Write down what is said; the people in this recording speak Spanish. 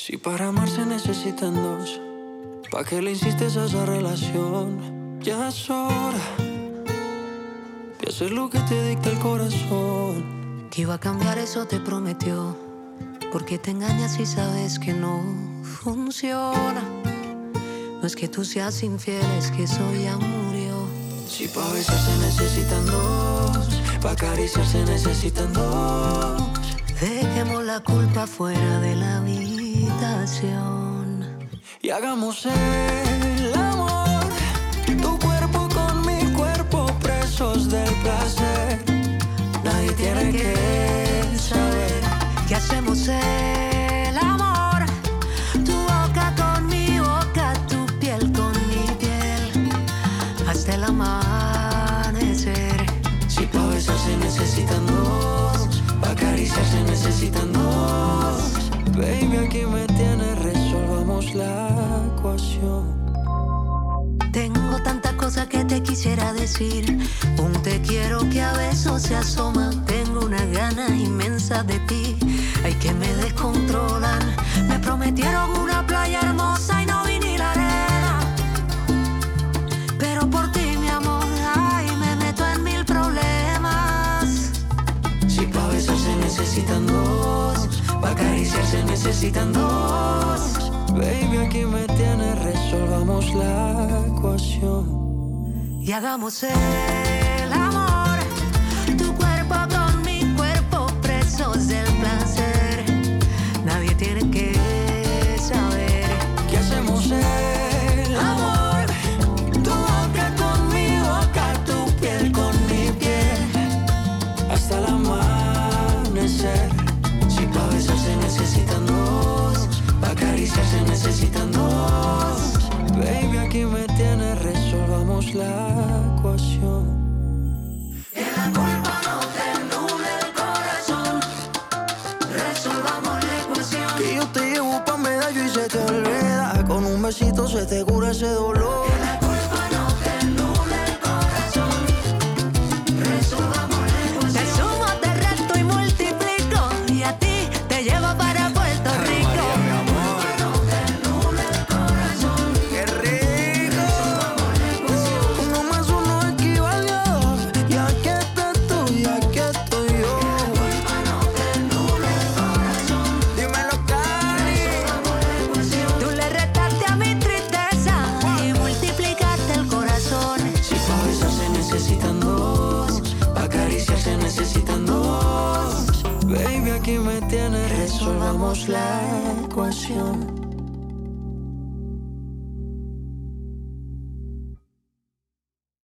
Si para amar se necesitan dos, ¿pa' qué le insistes a esa relación? Ya es hora de hacer lo que te dicta el corazón. Que iba a cambiar, eso te prometió. ¿Por qué te engañas si sabes que no funciona? No es que tú seas infiel, es que eso ya murió. Si pa' besar se necesitan dos, pa' acariciar se necesitan dos. Dejemos la culpa fuera de la habitación y hagamos el amor, tu cuerpo con mi cuerpo, presos del placer. Nadie tiene que saber que hacemos el amor, tu boca con mi boca, tu piel con mi piel, hasta el amanecer. Si pa' besar se necesitan dos, pa' acariciar se necesitan dos. Baby, aquí me tienes, resolvamos la ecuación. Tengo tantas cosas que te quisiera decir, un te quiero que a besos se asoma. Tengo una ganas inmensa de ti, ay que me descontrolan. Me prometieron una playa hermosa y no vi ni la arena, pero por ti mi amor, ay me meto en mil problemas. Si pa' besar se necesitan dos, pa' acariciar se necesitan dos. Baby, aquí me tienes, resolvamos la ecuación y hagamos el amor, tu cuerpo con mi cuerpo, presos del placer. Nadie tiene que saber que hacemos el amor, tu boca con mi boca, tu piel con mi piel, hasta el amanecer. Si pa' besar se necesitan dos, pa' acariciar se necesitan dos. Baby, aquí me tienes, resolvamos la ecuación. Que la culpa no te nuble el corazón, resolvamos la ecuación. Que yo te llevo pa' medallo y se te olvida, con un besito se te cura ese dolor. Que la culpa no te nuble el corazón, resolvamos la ecuación. Te sumo, te resto y multiplico, y a ti te llevo para Puerto Rico. Aquí me tienes, resolvamos la ecuación.